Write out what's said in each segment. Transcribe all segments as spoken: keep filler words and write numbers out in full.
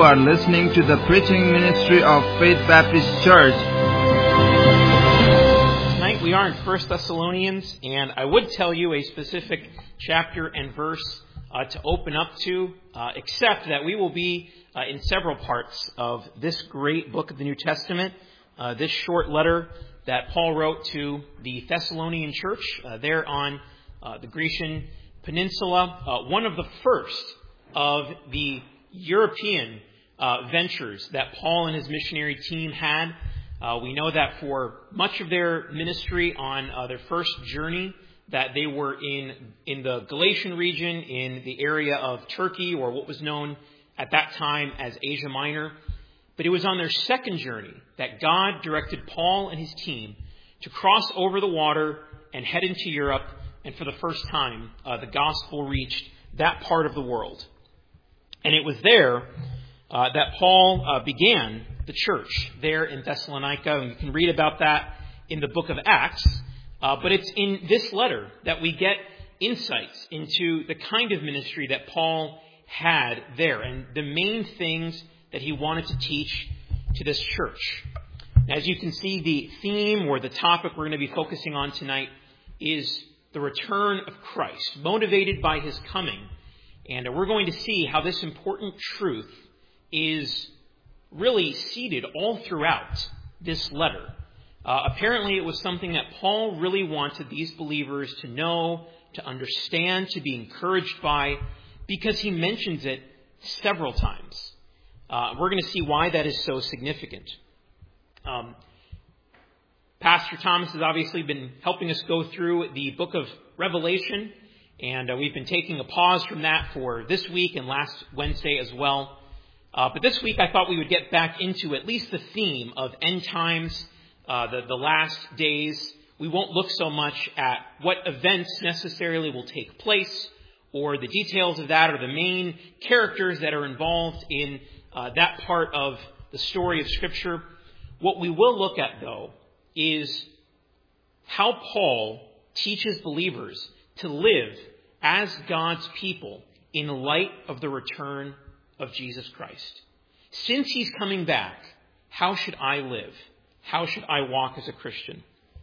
are listening to the preaching ministry of Faith Baptist Church. Tonight we are in First Thessalonians, and I would tell you a specific chapter and verse uh, to open up to, uh, except that we will be uh, in several parts of this great book of the New Testament, uh, this short letter that Paul wrote to the Thessalonian church uh, there on uh, the Grecian Peninsula, uh, one of the first of the European uh, ventures that Paul and his missionary team had. Uh, we know that for much of their ministry on uh, their first journey, that they were in in the Galatian region, in the area of Turkey, or what was known at that time as Asia Minor. But it was on their second journey that God directed Paul and his team to cross over the water and head into Europe, and for the first time, uh, the gospel reached that part of the world. And it was there uh, that Paul uh, began the church there in Thessalonica. And you can read about that in the book of Acts. Uh, but it's in this letter that we get insights into the kind of ministry that Paul had there and the main things that he wanted to teach to this church. As you can see, the theme or the topic we're going to be focusing on tonight is the return of Christ, motivated by his coming. And we're going to see how this important truth is really seated all throughout this letter. Uh, apparently, it was something that Paul really wanted these believers to know, to understand, to be encouraged by, because he mentions it several times. Uh, we're going to see why that is so significant. Um, Pastor Thomas has obviously been helping us go through the book of Revelation. And uh, we've been taking a pause from that for this week and last Wednesday as well. Uh, but this week I thought we would get back into at least the theme of end times, uh, the, the last days. We won't look so much at what events necessarily will take place or the details of that or the main characters that are involved in uh, that part of the story of Scripture. What we will look at, though, is how Paul teaches believers to live as God's people in light of the return of Jesus Christ. Since he's coming back, how should I live? How should I walk as a Christian?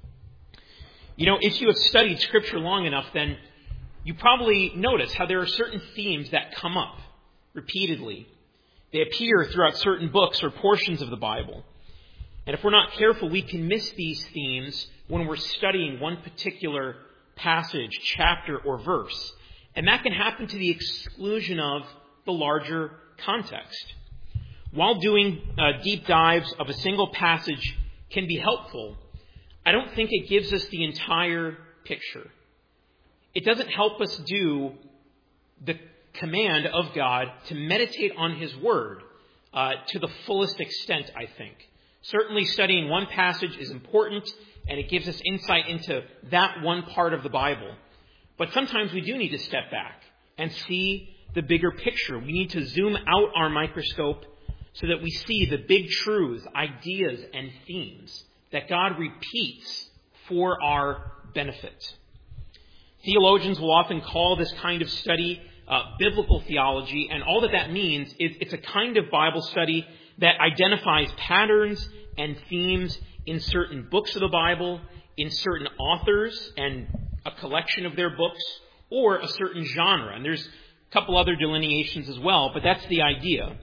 You know, if you have studied Scripture long enough, then you probably notice how there are certain themes that come up repeatedly. They appear throughout certain books or portions of the Bible. And if we're not careful, we can miss these themes when we're studying one particular passage, chapter, or verse. And that can happen to the exclusion of the larger context. While doing uh, deep dives of a single passage can be helpful, I don't think it gives us the entire picture. It doesn't help us do the command of God to meditate on his word uh, to the fullest extent, I think. Certainly studying one passage is important, and it gives us insight into that one part of the Bible. But sometimes we do need to step back and see the bigger picture. We need to zoom out our microscope so that we see the big truths, ideas, and themes that God repeats for our benefit. Theologians will often call this kind of study uh, biblical theology, and all that that means is it's a kind of Bible study that identifies patterns and themes in certain books of the Bible, in certain authors and a collection of their books, or a certain genre. And there's a couple other delineations as well, but that's the idea.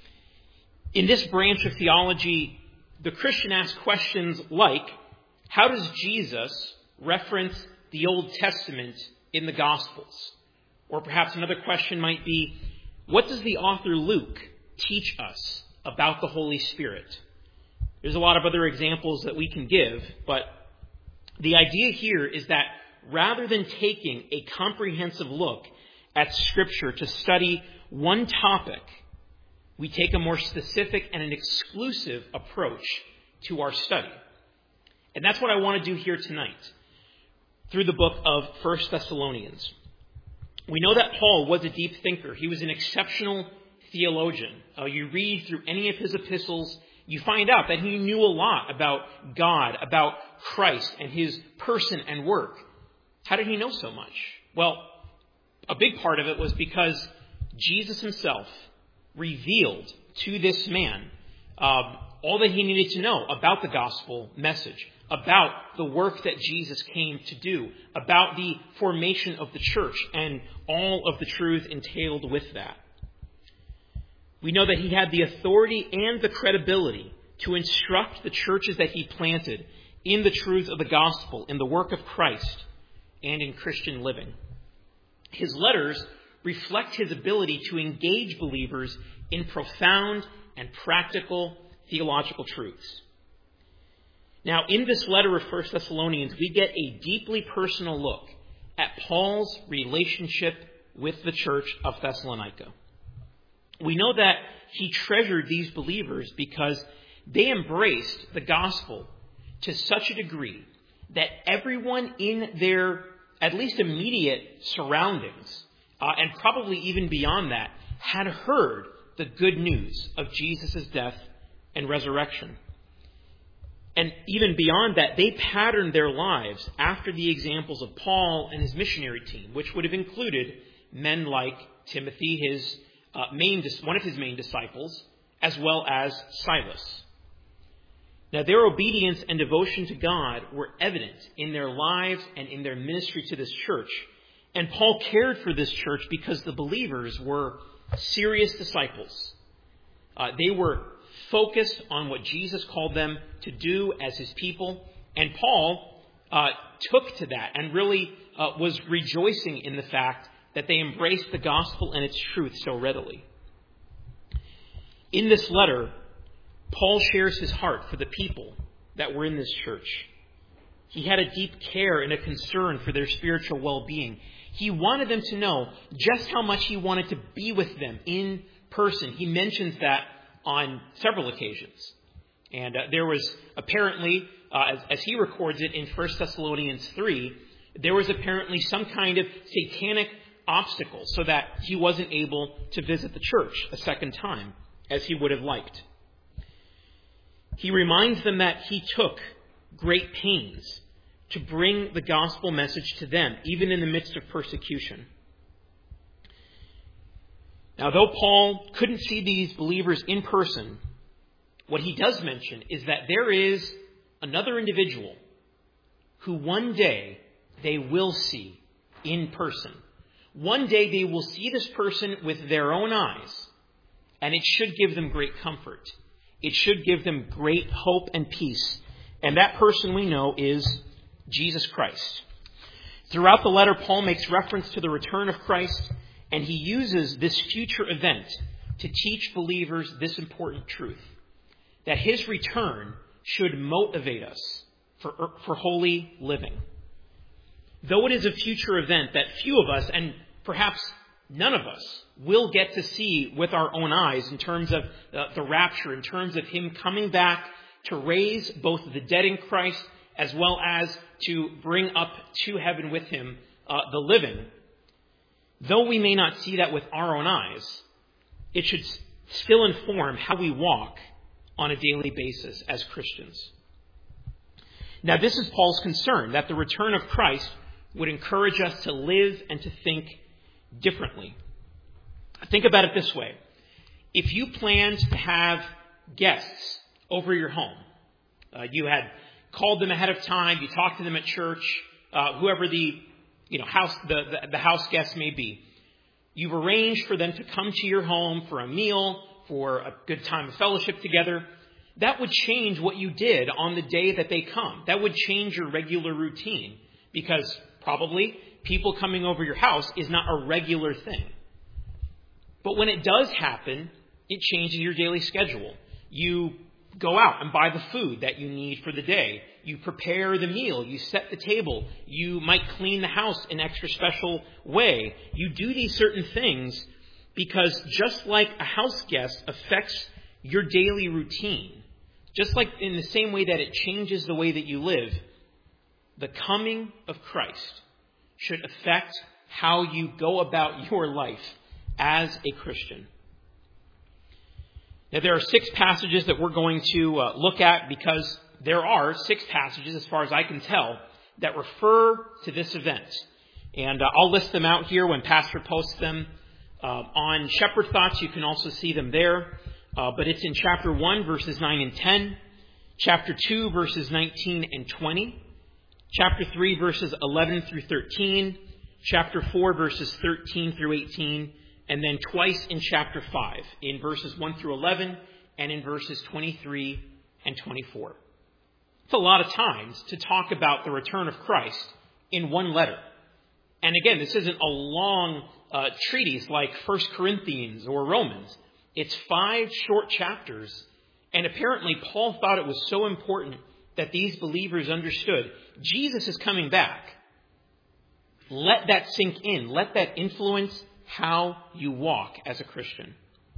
In this branch of theology, the Christian asks questions like, how does Jesus reference the Old Testament in the Gospels? Or perhaps another question might be, what does the author Luke teach us about the Holy Spirit? There's a lot of other examples that we can give, but the idea here is that rather than taking a comprehensive look at Scripture to study one topic, we take a more specific and an exclusive approach to our study. And that's what I want to do here tonight through the book of First Thessalonians. We know that Paul was a deep thinker. He was an exceptional theologian. Uh, you read through any of his epistles, you find out that he knew a lot about God, about Christ and his person and work. How did he know so much? Well, a big part of it was because Jesus himself revealed to this man um, all that he needed to know about the gospel message, about the work that Jesus came to do, about the formation of the church and all of the truth entailed with that. We know that he had the authority and the credibility to instruct the churches that he planted in the truth of the gospel, in the work of Christ, and in Christian living. His letters reflect his ability to engage believers in profound and practical theological truths. Now, in this letter of First Thessalonians, we get a deeply personal look at Paul's relationship with the church of Thessalonica. We know that he treasured these believers because they embraced the gospel to such a degree that everyone in their at least immediate surroundings, uh, and probably even beyond that, had heard the good news of Jesus' death and resurrection. And even beyond that, they patterned their lives after the examples of Paul and his missionary team, which would have included men like Timothy, his uh, main, one of his main disciples, as well as Silas. Now, their obedience and devotion to God were evident in their lives and in their ministry to this church. And Paul cared for this church because the believers were serious disciples. Uh, they were focused on what Jesus called them to do as his people. And Paul uh, took to that and really uh, was rejoicing in the fact that they embraced the gospel and its truth so readily. In this letter, Paul shares his heart for the people that were in this church. He had a deep care and a concern for their spiritual well-being. He wanted them to know just how much he wanted to be with them in person. He mentions that on several occasions. And uh, there was apparently, uh, as, as he records it in First Thessalonians three, there was apparently some kind of satanic obstacle so that he wasn't able to visit the church a second time, as he would have liked. He reminds them that he took great pains to bring the gospel message to them, even in the midst of persecution. Now, though Paul couldn't see these believers in person, what he does mention is that there is another individual who one day they will see in person. One day they will see this person with their own eyes, and it should give them great comfort. It should give them great hope and peace. And that person we know is Jesus Christ. Throughout the letter, Paul makes reference to the return of Christ, and he uses this future event to teach believers this important truth, that his return should motivate us for, for holy living. Though it is a future event that few of us, and perhaps none of us, will get to see with our own eyes in terms of uh, the rapture, in terms of him coming back to raise both the dead in Christ as well as to bring up to heaven with him uh, the living. Though we may not see that with our own eyes, it should still inform how we walk on a daily basis as Christians. Now, this is Paul's concern, that the return of Christ would encourage us to live and to think differently. Think about it this way. If you planned to have guests over your home, uh, you had called them ahead of time, you talked to them at church, uh, whoever the you know house the, the, the house guest may be, you've arranged for them to come to your home for a meal, for a good time of fellowship together. That would change what you did on the day that they come. That would change your regular routine, because probably people coming over your house is not a regular thing. But when it does happen, it changes your daily schedule. You go out and buy the food that you need for the day. You prepare the meal. You set the table. You might clean the house in an extra special way. You do these certain things because just like a house guest affects your daily routine, just like in the same way that it changes the way that you live, the coming of Christ should affect how you go about your life as a Christian. Now, there are six passages that we're going to uh, look at, because there are six passages, as far as I can tell, that refer to this event. And uh, I'll list them out here when Pastor posts them Uh, on Shepherd Thoughts, you can also see them there. Uh, but it's in chapter one, verses nine and ten. Chapter two, verses nineteen and twenty. Chapter three, verses eleven through thirteen. Chapter four, verses thirteen through eighteen. And then twice in chapter five, in verses one through eleven and in verses twenty-three and twenty-four. It's a lot of times to talk about the return of Christ in one letter. And again, this isn't a long uh, treatise like First Corinthians or Romans. It's five short chapters. And apparently Paul thought it was so important that these believers understood Jesus is coming back. Let that sink in. Let that influence how you walk as a Christian.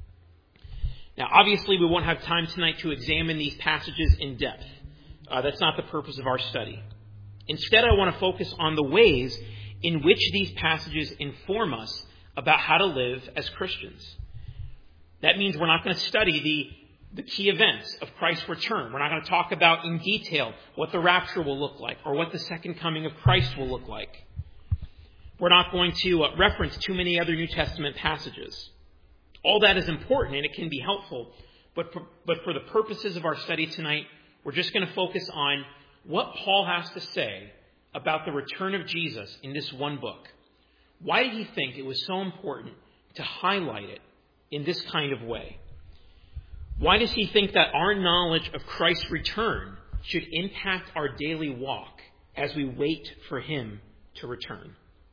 Now, obviously, we won't have time tonight to examine these passages in depth. Uh, that's not the purpose of our study. Instead, I want to focus on the ways in which these passages inform us about how to live as Christians. That means we're not going to study the, the key events of Christ's return. We're not going to talk about in detail what the rapture will look like or what the second coming of Christ will look like. We're not going to uh, reference too many other New Testament passages. All that is important and it can be helpful, but for, but for the purposes of our study tonight, we're just going to focus on what Paul has to say about the return of Jesus in this one book. Why did he think it was so important to highlight it in this kind of way? Why does he think that our knowledge of Christ's return should impact our daily walk as we wait for him to return?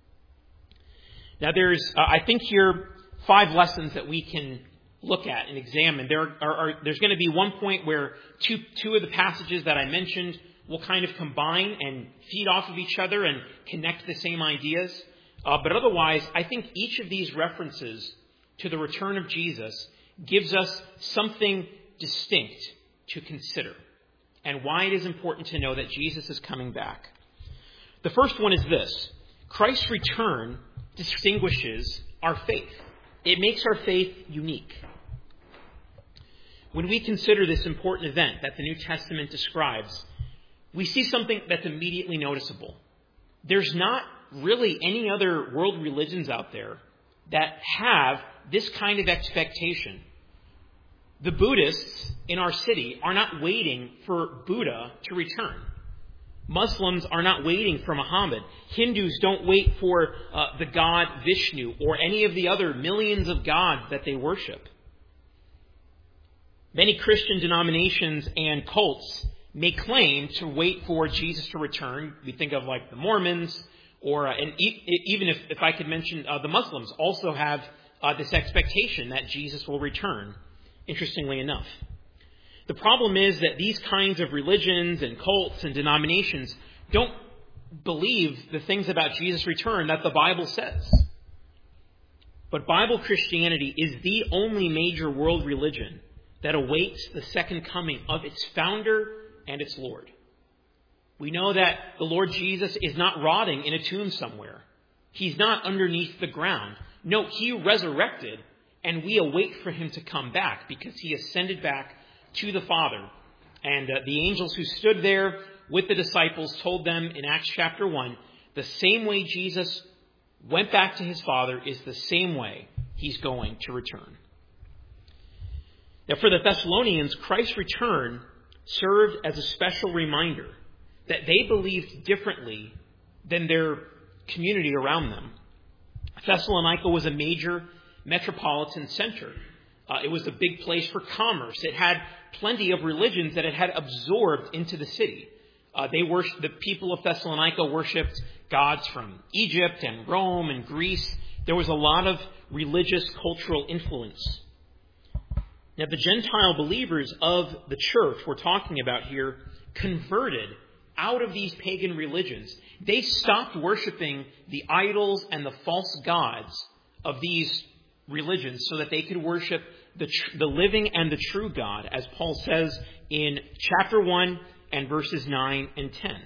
Now, there's, uh, I think here, five lessons that we can look at and examine. There are, are, there's going to be one point where two, two of the passages that I mentioned will kind of combine and feed off of each other and connect the same ideas. Uh, but otherwise, I think each of these references to the return of Jesus gives us something distinct to consider and why it is important to know that Jesus is coming back. The first one is this: Christ's return distinguishes our faith. It makes our faith unique. When we consider this important event that the New Testament describes, we see something that's immediately noticeable. There's not really any other world religions out there that have this kind of expectation. The Buddhists in our city are not waiting for Buddha to return. Muslims are not waiting for Muhammad. Hindus don't wait for uh, the god Vishnu or any of the other millions of gods that they worship. Many Christian denominations and cults may claim to wait for Jesus to return. We think of like the Mormons, or uh, and e- even if, if I could mention uh, the Muslims also have uh, this expectation that Jesus will return, interestingly enough. The problem is that these kinds of religions and cults and denominations don't believe the things about Jesus' return that the Bible says. But Bible Christianity is the only major world religion that awaits the second coming of its founder and its Lord. We know that the Lord Jesus is not rotting in a tomb somewhere. He's not underneath the ground. No, he resurrected, and we await for him to come back because he ascended back to the Father. And uh, the angels who stood there with the disciples told them in Acts chapter one, the same way Jesus went back to his Father is the same way he's going to return. Now, for the Thessalonians, Christ's return served as a special reminder that they believed differently than their community around them. Thessalonica was a major metropolitan center. Uh, it was a big place for commerce. It had plenty of religions that it had absorbed into the city. Uh, they worshiped, the people of Thessalonica worshipped gods from Egypt and Rome and Greece. There was a lot of religious, cultural influence. Now, the Gentile believers of the church we're talking about here converted out of these pagan religions. They stopped worshiping the idols and the false gods of these religions so that they could worship the, tr- the living and the true God, as Paul says in chapter one and verses nine and ten.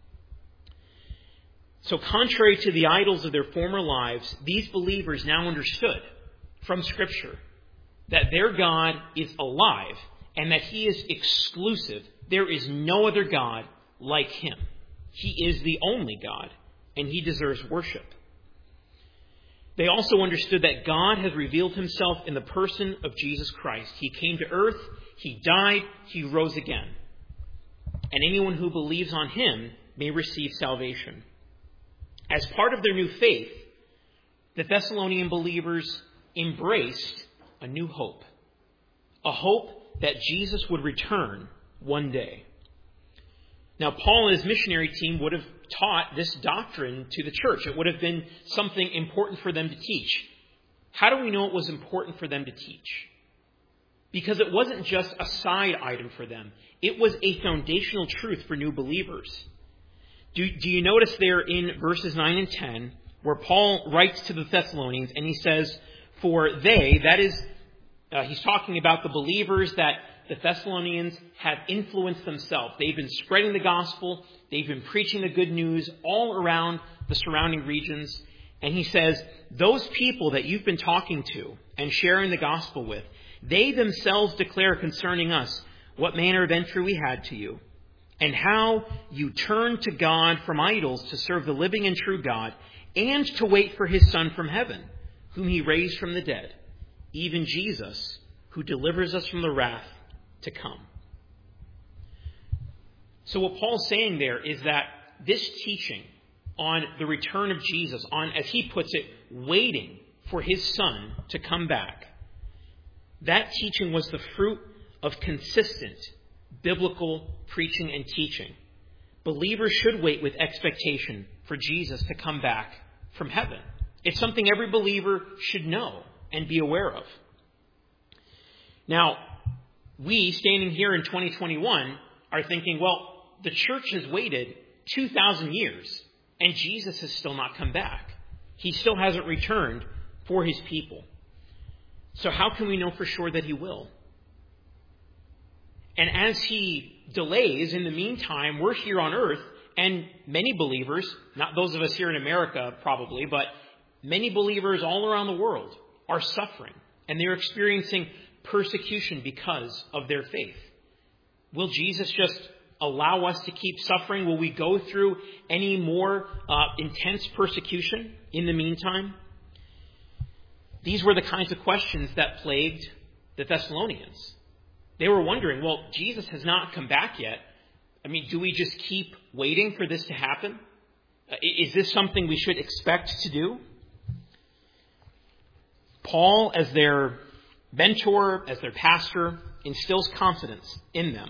So contrary to the idols of their former lives, these believers now understood from Scripture that their God is alive and that he is exclusive. There is no other God like him. He is the only God, and he deserves worship. They also understood that God has revealed himself in the person of Jesus Christ. He came to earth, he died, he rose again. And anyone who believes on him may receive salvation. As part of their new faith, the Thessalonian believers embraced a new hope. A hope that Jesus would return one day. Now, Paul and his missionary team would have taught this doctrine to the church. It would have been something important for them to teach. How do we know it was important for them to teach? Because it wasn't just a side item for them. It was a foundational truth for new believers. Do, do you notice there in verses nine and ten, where Paul writes to the Thessalonians and he says, for they, that is, uh, he's talking about the believers that the Thessalonians have influenced themselves. They've been spreading the gospel. They've been preaching the good news all around the surrounding regions. And he says, those people that you've been talking to and sharing the gospel with, they themselves declare concerning us what manner of entry we had to you, and how you turned to God from idols to serve the living and true God, and to wait for his Son from heaven, whom he raised from the dead, even Jesus, who delivers us from the wrath to come. So what Paul's saying there is that this teaching on the return of Jesus, on, as he puts it, waiting for his Son to come back, that teaching was the fruit of consistent biblical preaching and teaching. Believers should wait with expectation for Jesus to come back from heaven. It's something every believer should know and be aware of. Now, we, standing here in twenty twenty-one, are thinking, well, the church has waited two thousand years, and Jesus has still not come back. He still hasn't returned for his people. So how can we know for sure that he will? And as he delays, in the meantime, we're here on earth, and many believers, not those of us here in America probably, but many believers all around the world are suffering, and they're experiencing persecution because of their faith. Will Jesus just allow us to keep suffering? Will we go through any more uh, intense persecution in the meantime? These were the kinds of questions that plagued the Thessalonians. They were wondering, well, Jesus has not come back yet. I mean, do we just keep waiting for this to happen? Uh, is this something we should expect to do? Paul, as their mentor, as their pastor, instills confidence in them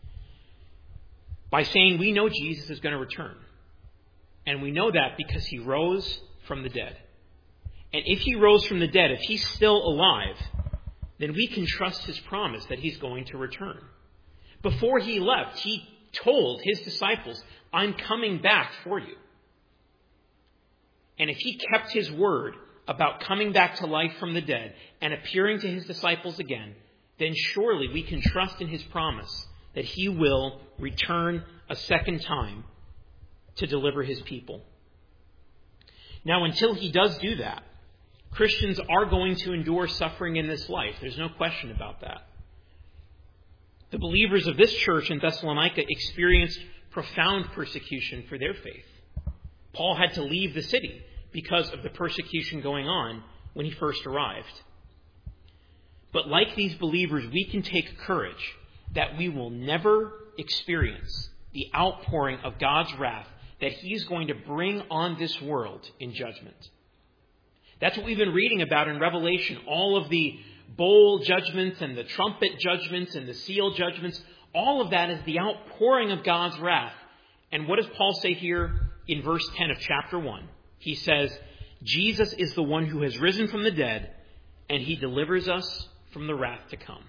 by saying, we know Jesus is going to return. And we know that because he rose from the dead. And if he rose from the dead, if he's still alive, then we can trust his promise that he's going to return. Before he left, he told his disciples, I'm coming back for you. And if he kept his word about coming back to life from the dead and appearing to his disciples again, then surely we can trust in his promise that he will return a second time to deliver his people. Now, until he does do that, Christians are going to endure suffering in this life. There's no question about that. The believers of this church in Thessalonica experienced profound persecution for their faith. Paul had to leave the city because of the persecution going on when he first arrived. But like these believers, we can take courage that we will never experience the outpouring of God's wrath that he's going to bring on this world in judgment. That's what we've been reading about in Revelation. All of the bowl judgments and the trumpet judgments and the seal judgments, all of that is the outpouring of God's wrath. And what does Paul say here in verse ten of chapter one? He says, Jesus is the one who has risen from the dead, and he delivers us from the wrath to come.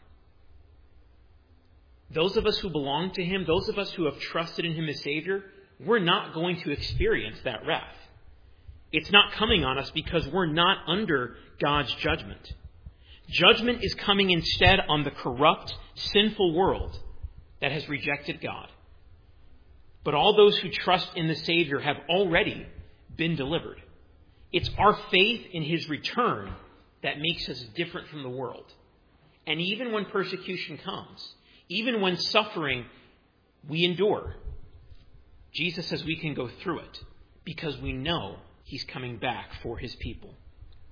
Those of us who belong to him, those of us who have trusted in him as Savior, we're not going to experience that wrath. It's not coming on us because we're not under God's judgment. Judgment is coming instead on the corrupt, sinful world that has rejected God. But all those who trust in the Savior have already been delivered. It's our faith in his return that makes us different from the world. And even when persecution comes, even when suffering we endure, Jesus says we can go through it because we know he's coming back for his people.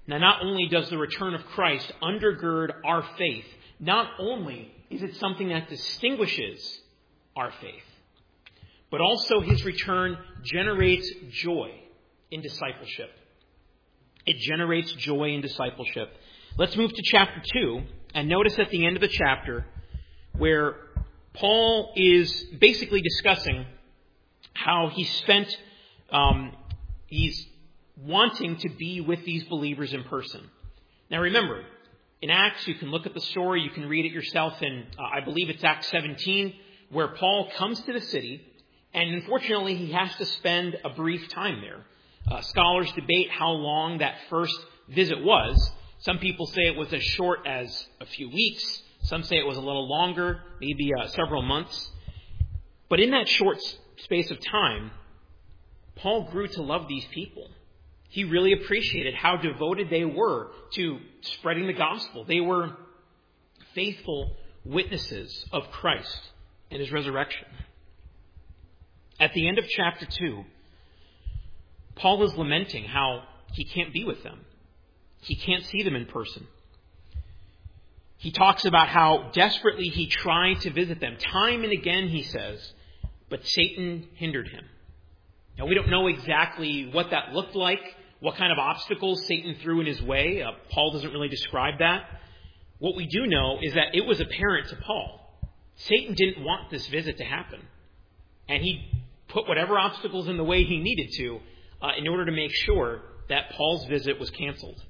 Now, not only does the return of Christ undergird our faith, not only is it something that distinguishes our faith, but also his return generates joy in discipleship. It generates joy in discipleship. Let's move to chapter two, and notice at the end of the chapter where Paul is basically discussing how he spent, um, he's wanting to be with these believers in person. Now remember, in Acts, you can look at the story, you can read it yourself in, uh, I believe it's Acts seventeen, where Paul comes to the city, and unfortunately he has to spend a brief time there. Uh, scholars debate how long that first visit was. Some people say it was as short as a few weeks. Some say it was a little longer, maybe uh, several months. But in that short space of time, Paul grew to love these people. He really appreciated how devoted they were to spreading the gospel. They were faithful witnesses of Christ and his resurrection. At the end of chapter two, Paul is lamenting how he can't be with them. He can't see them in person. He talks about how desperately he tried to visit them. Time and again, he says, but Satan hindered him. Now, we don't know exactly what that looked like, what kind of obstacles Satan threw in his way. Uh, Paul doesn't really describe that. What we do know is that it was apparent to Paul. Satan didn't want this visit to happen. And he put whatever obstacles in the way he needed to uh, in order to make sure that Paul's visit was canceled.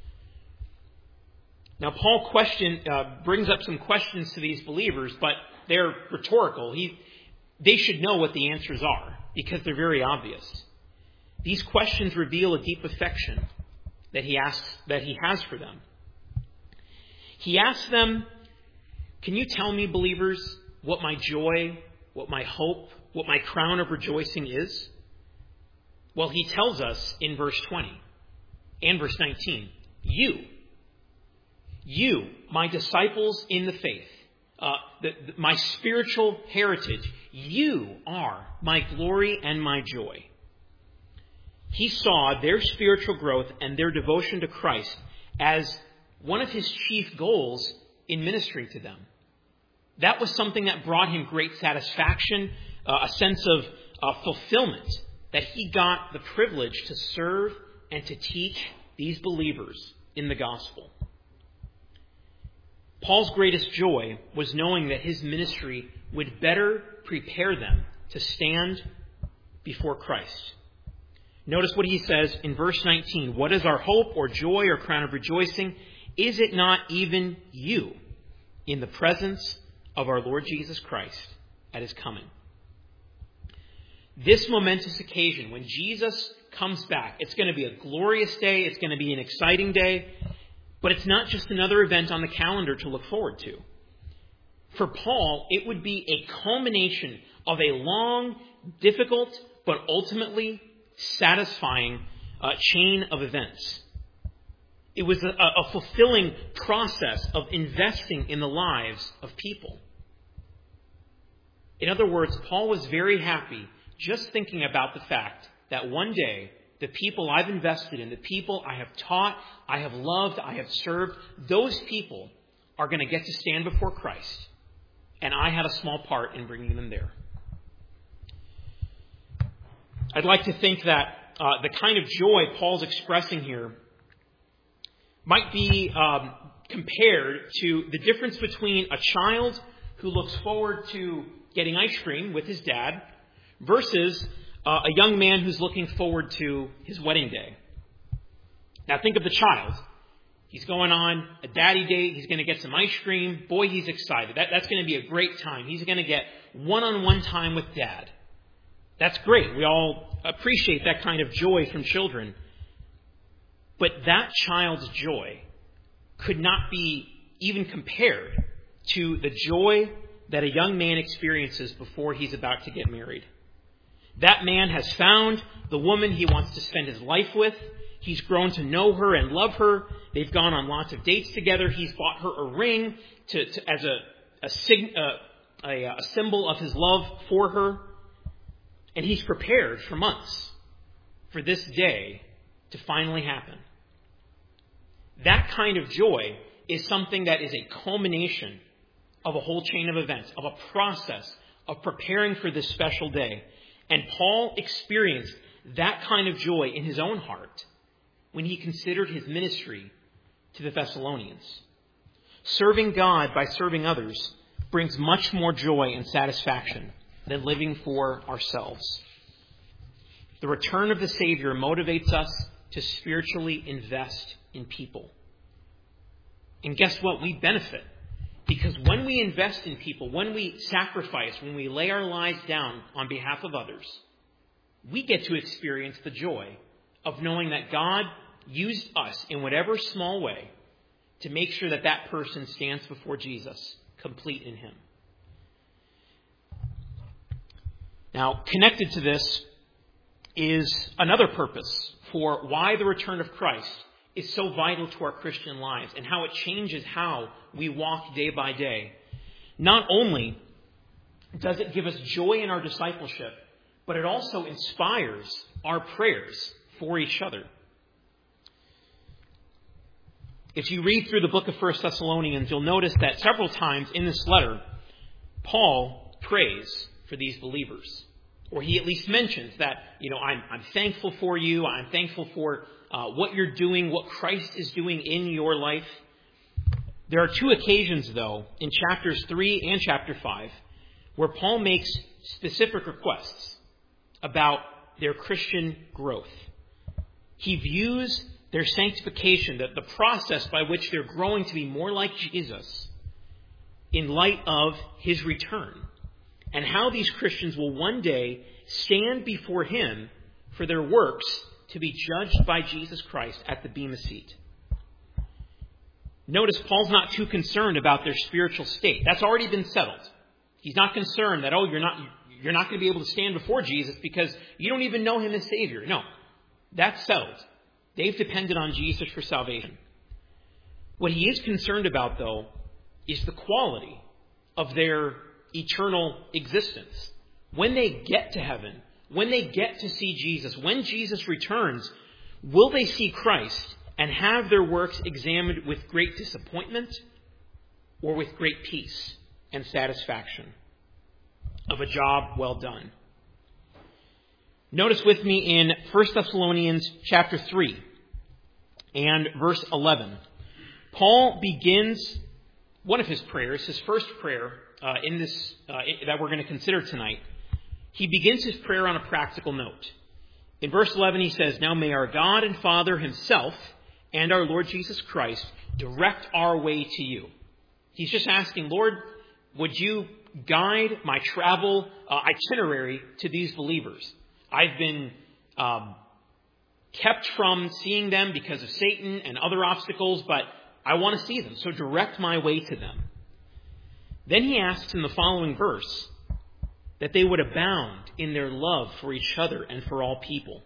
Now, Paul question, uh, brings up some questions to these believers, but they're rhetorical. He, they should know what the answers are because they're very obvious. These questions reveal a deep affection that he asks, that he has for them. He asks them, "Can you tell me, believers, what my joy, what my hope, what my crown of rejoicing is?" Well, he tells us in verse twenty and verse nineteen, you, you, my disciples in the faith, uh, the, the, my spiritual heritage, you are my glory and my joy. He saw their spiritual growth and their devotion to Christ as one of his chief goals in ministering to them. That was something that brought him great satisfaction, uh, a sense of uh, fulfillment, that he got the privilege to serve and to teach these believers in the gospel. Paul's greatest joy was knowing that his ministry would better prepare them to stand before Christ. Notice what he says in verse nineteen. What is our hope or joy or crown of rejoicing? Is it not even you in the presence of our Lord Jesus Christ at his coming? This momentous occasion, when Jesus comes back, it's going to be a glorious day. It's going to be an exciting day. But it's not just another event on the calendar to look forward to. For Paul, it would be a culmination of a long, difficult, but ultimately satisfying uh, chain of events. It was a, a fulfilling process of investing in the lives of people. In other words, Paul was very happy just thinking about the fact that one day the people I've invested in, the people I have taught, I have loved, I have served, those people are going to get to stand before Christ. And I had a small part in bringing them there. I'd like to think that uh, the kind of joy Paul's expressing here might be um, compared to the difference between a child who looks forward to getting ice cream with his dad versus uh, a young man who's looking forward to his wedding day. Now think of the child. He's going on a daddy date. He's going to get some ice cream. Boy, he's excited. That, that's going to be a great time. He's going to get one-on-one time with dad. That's great. We all appreciate that kind of joy from children. But that child's joy could not be even compared to the joy that a young man experiences before he's about to get married. That man has found the woman he wants to spend his life with. He's grown to know her and love her. They've gone on lots of dates together. He's bought her a ring to, to as a a, sig, uh, a a symbol of his love for her. And he's prepared for months for this day to finally happen. That kind of joy is something that is a culmination of a whole chain of events, of a process of preparing for this special day. And Paul experienced that kind of joy in his own heart when he considered his ministry to the Thessalonians. Serving God by serving others brings much more joy and satisfaction than living for ourselves. The return of the Savior motivates us to spiritually invest in people. And guess what? We benefit. Because when we invest in people, when we sacrifice, when we lay our lives down on behalf of others, we get to experience the joy of knowing that God used us in whatever small way to make sure that that person stands before Jesus, complete in him. Now, connected to this is another purpose for why the return of Christ is so vital to our Christian lives and how it changes how we walk day by day. Not only does it give us joy in our discipleship, but it also inspires our prayers for each other. If you read through the book of First Thessalonians, you'll notice that several times in this letter, Paul prays for these believers. Or he at least mentions that, you know, I'm, I'm thankful for you. I'm thankful for uh, what you're doing, what Christ is doing in your life. There are two occasions, though, in chapters three and chapter five, where Paul makes specific requests about their Christian growth. He views their sanctification, the, the process by which they're growing to be more like Jesus, in light of his return, and how these Christians will one day stand before him for their works to be judged by Jesus Christ at the Bema seat. Notice Paul's not too concerned about their spiritual state. That's already been settled. He's not concerned that, oh, you're not you're not going to be able to stand before Jesus because you don't even know him as Savior. No, that's settled. They've depended on Jesus for salvation. What he is concerned about, though, is the quality of their eternal existence. When they get to heaven, when they get to see Jesus, when Jesus returns, will they see Christ and have their works examined with great disappointment or with great peace and satisfaction of a job well done? Notice with me in First Thessalonians chapter three and verse eleven. Paul begins one of his prayers, his first prayer uh, in this uh, that we're going to consider tonight. He begins his prayer on a practical note. In verse eleven he says, "Now may our God and Father himself and our Lord Jesus Christ direct our way to you." He's just asking, Lord, would you guide my travel uh, itinerary to these believers? I've been um, kept from seeing them because of Satan and other obstacles, but I want to see them, so direct my way to them. Then he asks in the following verse that they would abound in their love for each other and for all people.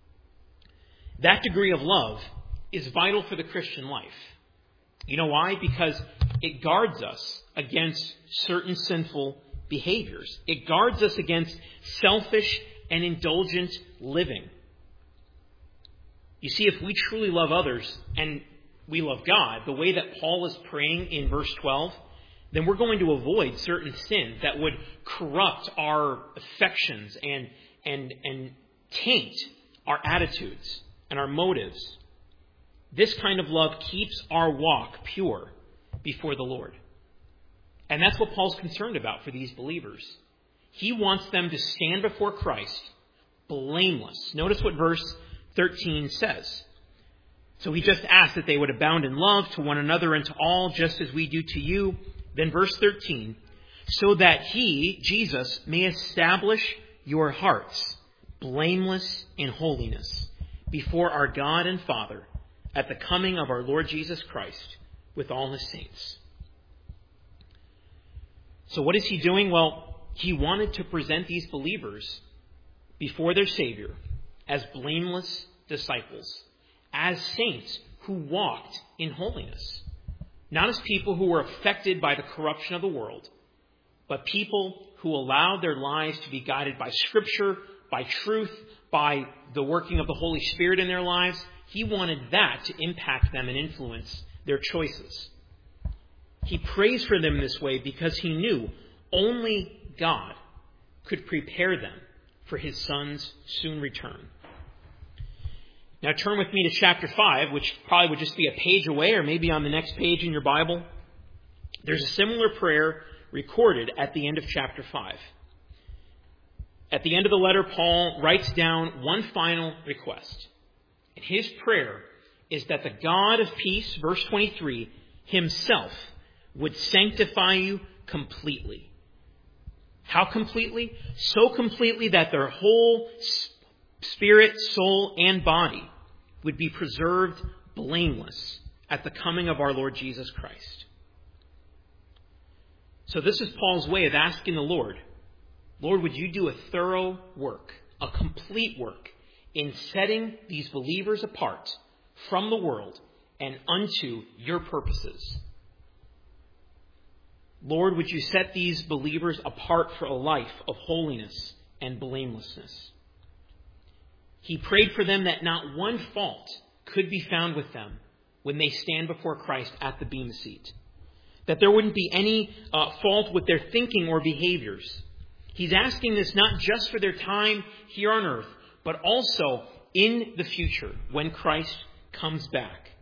That degree of love is vital for the Christian life. You know why? Because it guards us against certain sinful behaviors. It guards us against selfish and indulgent living. You see, if we truly love others and we love God, the way that Paul is praying in verse twelve, then we're going to avoid certain sins that would corrupt our affections and, and, and taint our attitudes and our motives. This kind of love keeps our walk pure before the Lord. And that's what Paul's concerned about for these believers. He wants them to stand before Christ blameless. Notice what verse thirteen says. So he just asked that they would abound in love to one another and to all, just as we do to you. Then verse thirteen, so that he, Jesus, may establish your hearts blameless in holiness before our God and Father at the coming of our Lord Jesus Christ with all his saints. So what is he doing? Well, he wanted to present these believers before their Savior as blameless disciples, as saints who walked in holiness. Not as people who were affected by the corruption of the world, but people who allowed their lives to be guided by Scripture, by truth, by the working of the Holy Spirit in their lives. he wanted that to impact them and influence their choices. He prays for them this way because he knew only God could prepare them for his Son's soon return. Now turn with me to chapter five, which probably would just be a page away or maybe on the next page in your Bible. There's a similar prayer recorded at the end of chapter five. At the end of the letter, Paul writes down one final request. And his prayer is that the God of peace, verse twenty-three, himself would sanctify you completely. How completely? So completely that their whole spirit, soul, and body would be preserved blameless at the coming of our Lord Jesus Christ. So this is Paul's way of asking the Lord, Lord, would you do a thorough work, a complete work, in setting these believers apart from the world and unto your purposes? Lord, would you set these believers apart for a life of holiness and blamelessness? He prayed for them that not one fault could be found with them when they stand before Christ at the bema seat. That there wouldn't be any uh, fault with their thinking or behaviors. He's asking this not just for their time here on earth, but also in the future when Christ comes back.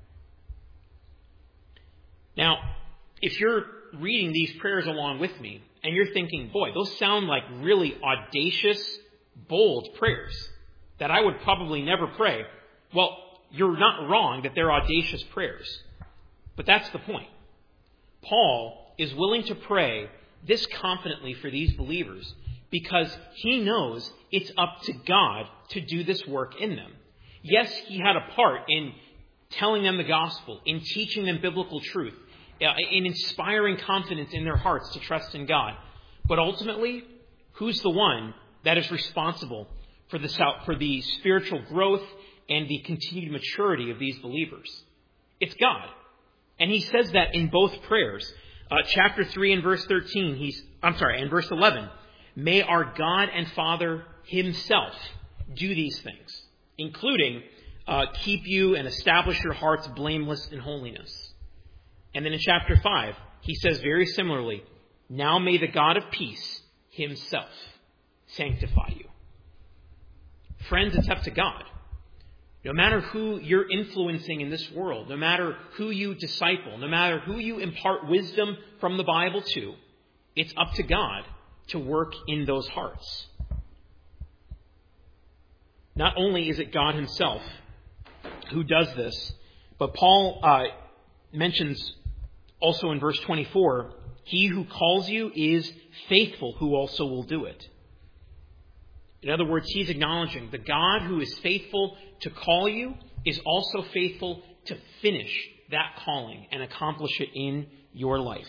Now, if you're reading these prayers along with me and you're thinking, boy, those sound like really audacious, bold prayers that I would probably never pray. Well, you're not wrong that they're audacious prayers. But that's the point. Paul is willing to pray this confidently for these believers because he knows it's up to God to do this work in them. Yes, he had a part in telling them the gospel, in teaching them biblical truth, in inspiring confidence in their hearts to trust in God. But ultimately, who's the one that is responsible for the, for the spiritual growth and the continued maturity of these believers? It's God. And he says that in both prayers. Uh, chapter three and verse thirteen, he's, I'm sorry, and verse eleven, may our God and Father himself do these things, including uh, keep you and establish your hearts blameless in holiness. And then in chapter five, he says very similarly, now may the God of peace himself sanctify you. Friends, it's up to God. No matter who you're influencing in this world, no matter who you disciple, no matter who you impart wisdom from the Bible to, it's up to God to work in those hearts. Not only is it God himself who does this, but Paul uh, mentions also in verse twenty-four, he who calls you is faithful, who also will do it. In other words, he's acknowledging the God who is faithful to call you is also faithful to finish that calling and accomplish it in your life.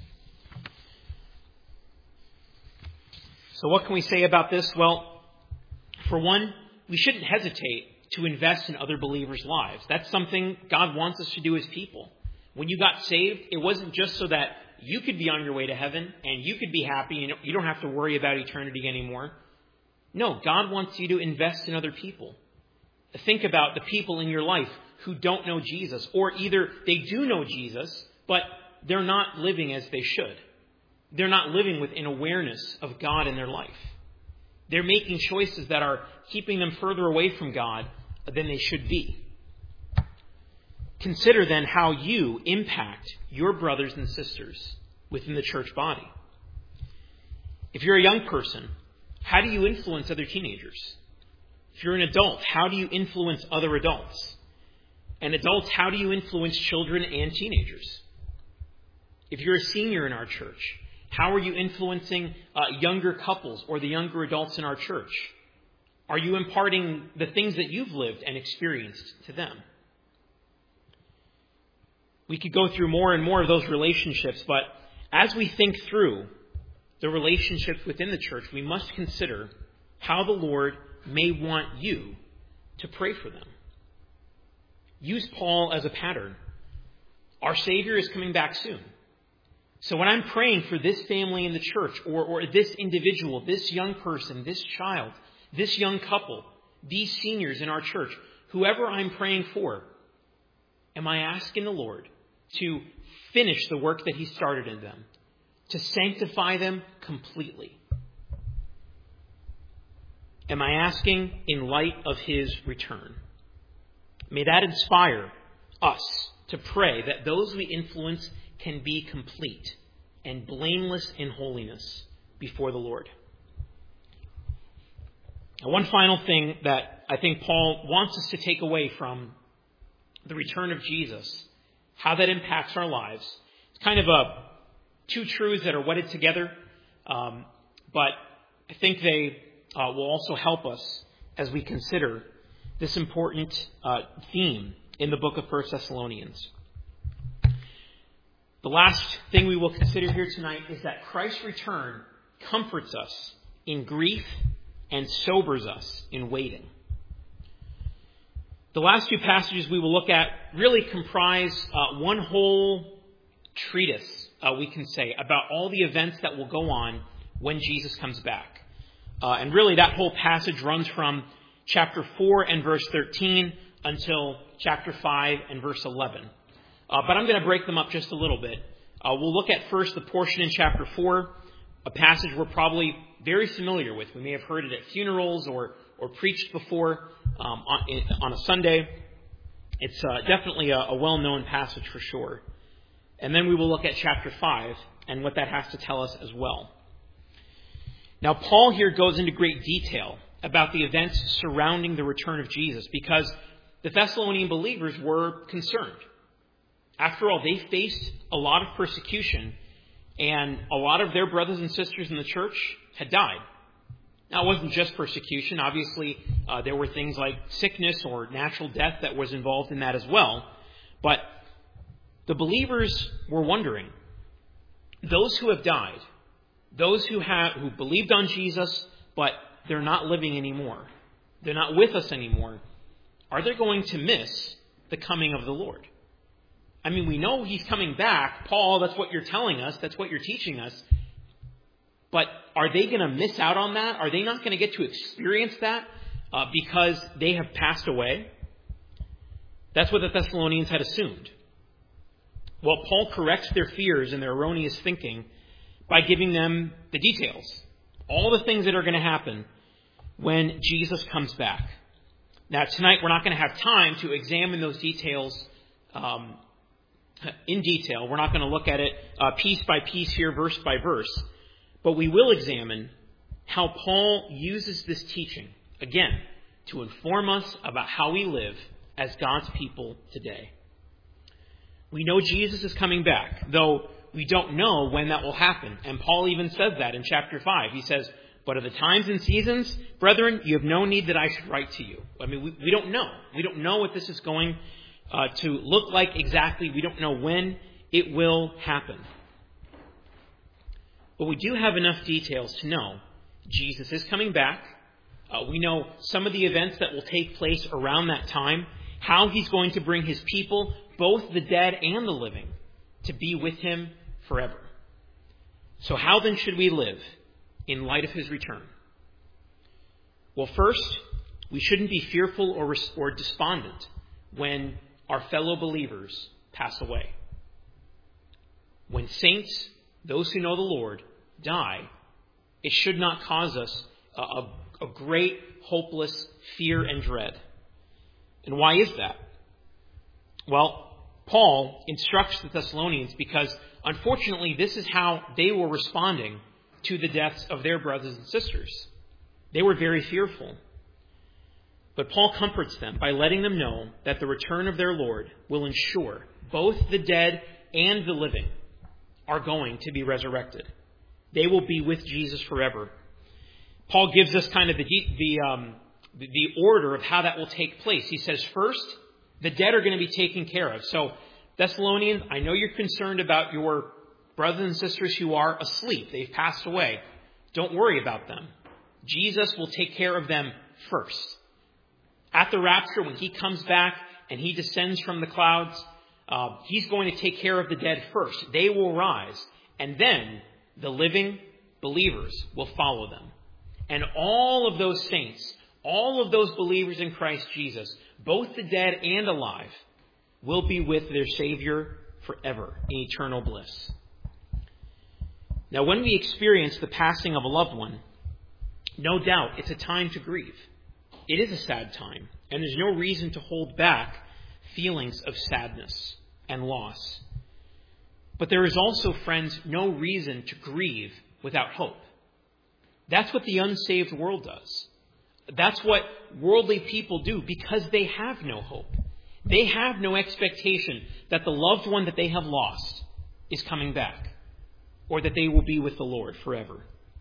So what can we say about this? Well, for one, we shouldn't hesitate to invest in other believers' lives. That's something God wants us to do as people. When you got saved, it wasn't just so that you could be on your way to heaven and you could be happy and you don't have to worry about eternity anymore. No, God wants you to invest in other people. Think about the people in your life who don't know Jesus, or either they do know Jesus, but they're not living as they should. They're not living with an awareness of God in their life. They're making choices that are keeping them further away from God than they should be. Consider then how you impact your brothers and sisters within the church body. If you're a young person, how do you influence other teenagers? If you're an adult, how do you influence other adults? And adults, how do you influence children and teenagers? If you're a senior in our church, how are you influencing uh, younger couples or the younger adults in our church? Are you imparting the things that you've lived and experienced to them? We could go through more and more of those relationships, but as we think through the relationships within the church, we must consider how the Lord may want you to pray for them. Use Paul as a pattern. Our Savior is coming back soon. So when I'm praying for this family in the church, or, or this individual, this young person, this child, this young couple, these seniors in our church, whoever I'm praying for, am I asking the Lord to finish the work that he started in them, to sanctify them completely? Am I asking in light of his return? May that inspire us to pray that those we influence can be complete and blameless in holiness before the Lord. And one final thing that I think Paul wants us to take away from the return of Jesus, how that impacts our lives. It's kind of a two truths that are wedded together, um, but I think they uh, will also help us as we consider this important uh, theme in the book of First Thessalonians. The last thing we will consider here tonight is that Christ's return comforts us in grief and sobers us in waiting. The last two passages we will look at really comprise uh, one whole treatise, uh, we can say, about all the events that will go on when Jesus comes back. Uh, and really that whole passage runs from chapter four and verse thirteen until chapter five and verse eleven. Uh, but I'm going to break them up just a little bit. Uh, we'll look at first the portion in chapter four, a passage we're probably very familiar with. We may have heard it at funerals or or preached before um, on, on a Sunday. It's uh, definitely a, a well-known passage for sure. And then we will look at chapter five and what that has to tell us as well. Now, Paul here goes into great detail about the events surrounding the return of Jesus because the Thessalonian believers were concerned. After all, they faced a lot of persecution, and a lot of their brothers and sisters in the church had died. Now, it wasn't just persecution. Obviously, uh, there were things like sickness or natural death that was involved in that as well. But the believers were wondering, those who have died, those who have who believed on Jesus, but they're not living anymore, they're not with us anymore, are they going to miss the coming of the Lord? I mean, we know he's coming back. Paul, that's what you're telling us. That's what you're teaching us. But are they going to miss out on that? Are they not going to get to experience that uh, because they have passed away? That's what the Thessalonians had assumed. Well, Paul corrects their fears and their erroneous thinking by giving them the details. All the things that are going to happen when Jesus comes back. Now, tonight we're not going to have time to examine those details um, in detail. We're not going to look at it uh, piece by piece here, verse by verse. But we will examine how Paul uses this teaching, again, to inform us about how we live as God's people today. We know Jesus is coming back, though we don't know when that will happen. And Paul even says that in chapter five. He says, but of the times and seasons, brethren, you have no need that I should write to you. I mean, we, we don't know. We don't know what this is going uh, to look like exactly. We don't know when it will happen. But we do have enough details to know Jesus is coming back. Uh, we know some of the events that will take place around that time, how he's going to bring his people, both the dead and the living, to be with him forever. So how then should we live in light of his return? Well, first, we shouldn't be fearful or, or despondent when our fellow believers pass away. When saints, those who know the Lord, die, it should not cause us a, a, a great, hopeless fear and dread. And why is that? Well, Paul instructs the Thessalonians because, unfortunately, this is how they were responding to the deaths of their brothers and sisters. They were very fearful. But Paul comforts them by letting them know that the return of their Lord will ensure both the dead and the living are going to be resurrected. They will be with Jesus forever. Paul gives us kind of the the, um, the the order of how that will take place. He says, first, the dead are going to be taken care of. So, Thessalonians, I know you're concerned about your brothers and sisters who are asleep. They've passed away. Don't worry about them. Jesus will take care of them first. At the rapture, when he comes back and he descends from the clouds, uh, he's going to take care of the dead first. They will rise. And then the living believers will follow them. And all of those saints, all of those believers in Christ Jesus, both the dead and alive, will be with their Savior forever in eternal bliss. Now, when we experience the passing of a loved one, no doubt it's a time to grieve. It is a sad time, and there's no reason to hold back feelings of sadness and loss. But there is also, friends, no reason to grieve without hope. That's what the unsaved world does. That's what worldly people do because they have no hope. They have no expectation that the loved one that they have lost is coming back or that they will be with the Lord forever.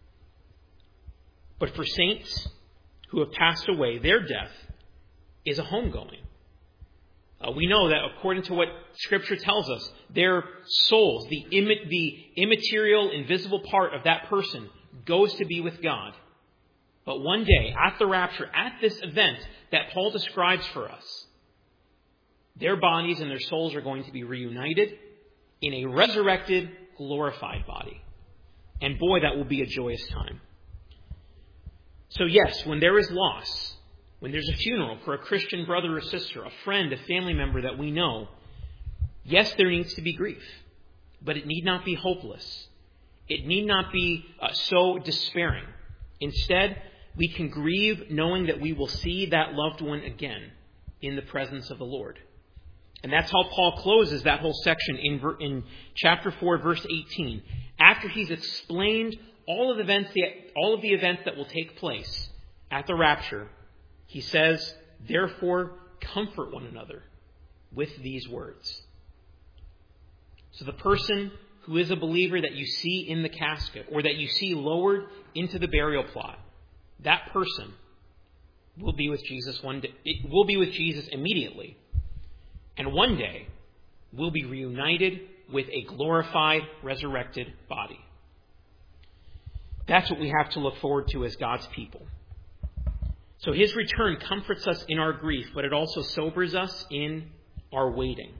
But for saints who have passed away, their death is a homegoing. Uh, we know that according to what Scripture tells us, their souls, the, Im- the immaterial, invisible part of that person, goes to be with God. But one day, at the rapture, at this event that Paul describes for us, their bodies and their souls are going to be reunited in a resurrected, glorified body. And boy, that will be a joyous time. So yes, when there is loss, when there's a funeral for a Christian brother or sister, a friend, a family member that we know, yes, there needs to be grief. But it need not be hopeless. It need not be uh, so despairing. Instead, we can grieve knowing that we will see that loved one again in the presence of the Lord. And that's how Paul closes that whole section in, in chapter four, verse eighteen. After he's explained all of the events, all of the events that will take place at the rapture, he says, therefore, comfort one another with these words. So the person who is a believer that you see in the casket or that you see lowered into the burial plot, that person will be with Jesus one day. It will be with Jesus immediately. And one day will be reunited with a glorified, resurrected body. That's what we have to look forward to as God's people. So his return comforts us in our grief, but it also sobers us in our waiting.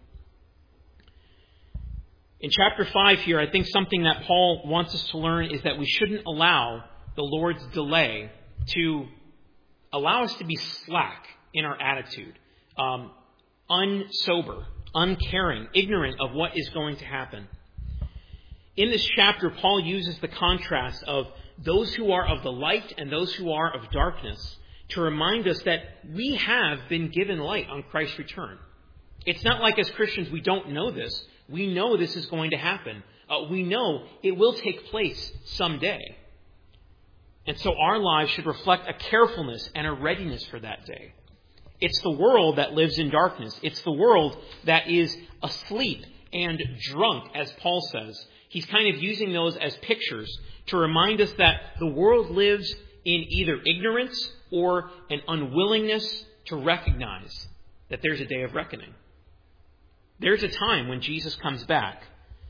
In chapter five here, I think something that Paul wants us to learn is that we shouldn't allow the Lord's delay to allow us to be slack in our attitude, um, unsober, uncaring, ignorant of what is going to happen. In this chapter, Paul uses the contrast of those who are of the light and those who are of darkness to remind us that we have been given light on Christ's return. It's not like as Christians we don't know this. We know this is going to happen. Uh, we know it will take place someday. And so our lives should reflect a carefulness and a readiness for that day. It's the world that lives in darkness. It's the world that is asleep and drunk, as Paul says. He's kind of using those as pictures to remind us that the world lives in either ignorance or an unwillingness to recognize that there's a day of reckoning. There's a time when Jesus comes back.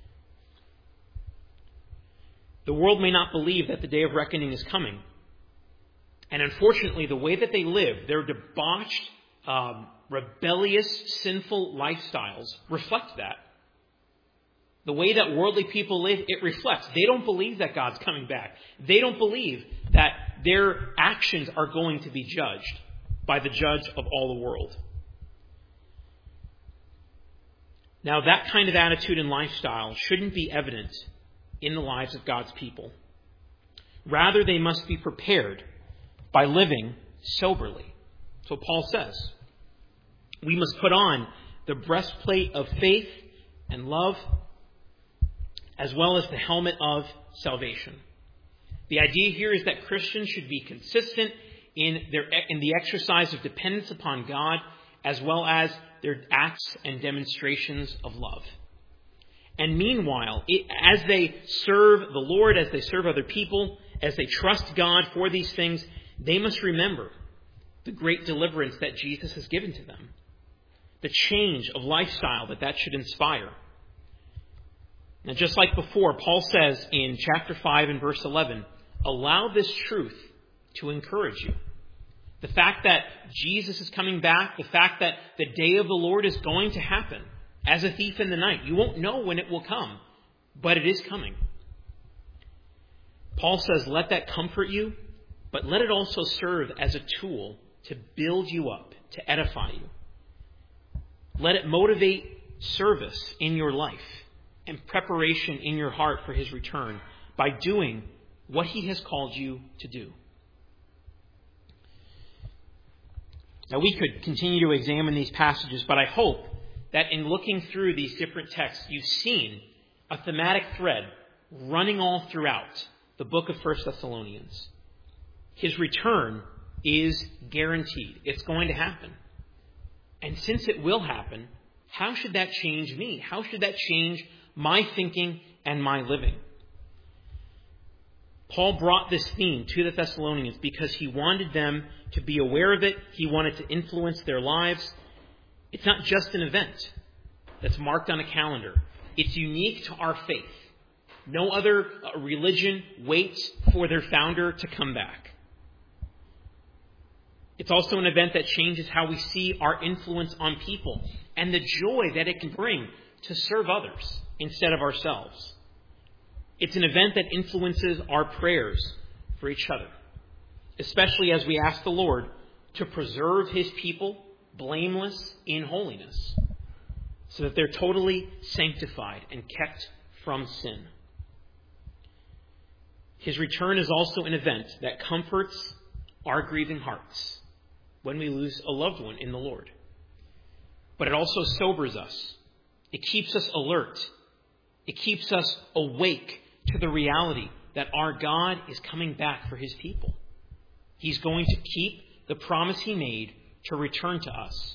The world may not believe that the day of reckoning is coming. And unfortunately, the way that they live, their debauched, um, rebellious, sinful lifestyles reflect that. The way that worldly people live, it reflects. They don't believe that God's coming back. They don't believe that their actions are going to be judged by the judge of all the world. Now, that kind of attitude and lifestyle shouldn't be evident in the lives of God's people. Rather, they must be prepared by living soberly. That's what Paul says. We must put on the breastplate of faith and love, as well as the helmet of salvation. The idea here is that Christians should be consistent in their in the exercise of dependence upon God, as well as their acts and demonstrations of love. And meanwhile, it, as they serve the Lord, as they serve other people, as they trust God for these things, they must remember the great deliverance that Jesus has given to them, the change of lifestyle that that should inspire. Now, just like before, Paul says in chapter five and verse eleven, allow this truth to encourage you. The fact that Jesus is coming back, the fact that the day of the Lord is going to happen as a thief in the night. You won't know when it will come, but it is coming. Paul says, let that comfort you, but let it also serve as a tool to build you up, to edify you, Let it motivate service in your life and preparation in your heart for his return by doing what he has called you to do. Now, we could continue to examine these passages, but I hope that in looking through these different texts, you've seen a thematic thread running all throughout the book of First Thessalonians. His return is guaranteed. It's going to happen. And since it will happen, how should that change me? How should that change my thinking and my living? Paul brought this theme to the Thessalonians because he wanted them to be aware of it. He wanted to influence their lives. It's not just an event that's marked on a calendar. It's unique to our faith. No other religion waits for their founder to come back. It's also an event that changes how we see our influence on people and the joy that it can bring to serve others instead of ourselves. It's an event that influences our prayers for each other, especially as we ask the Lord to preserve his people blameless in holiness, so that they're totally sanctified and kept from sin. His return is also an event that comforts our grieving hearts when we lose a loved one in the Lord. But it also sobers us. It keeps us alert. It keeps us awake to the reality that our God is coming back for his people. He's going to keep the promise he made to return to us.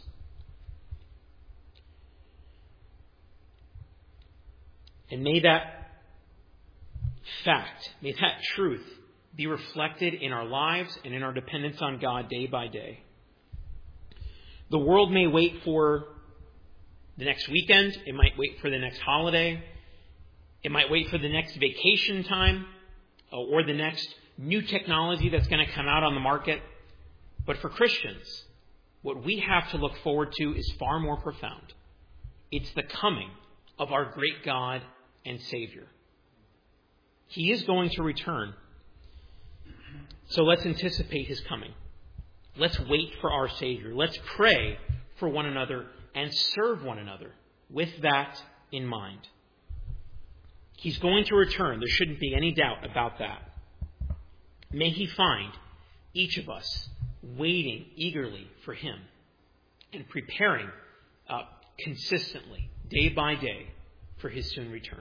And may that fact, may that truth be reflected in our lives and in our dependence on God day by day. The world may wait for the next weekend. It might wait for the next holiday. It might wait for the next vacation time or the next new technology that's going to come out on the market. But for Christians, what we have to look forward to is far more profound. It's the coming of our great God and Savior. He is going to return. So let's anticipate his coming. Let's wait for our Savior. Let's pray for one another and serve one another with that in mind. He's going to return. There shouldn't be any doubt about that. May he find each of us waiting eagerly for him and preparing uh, consistently, day by day, for his soon return.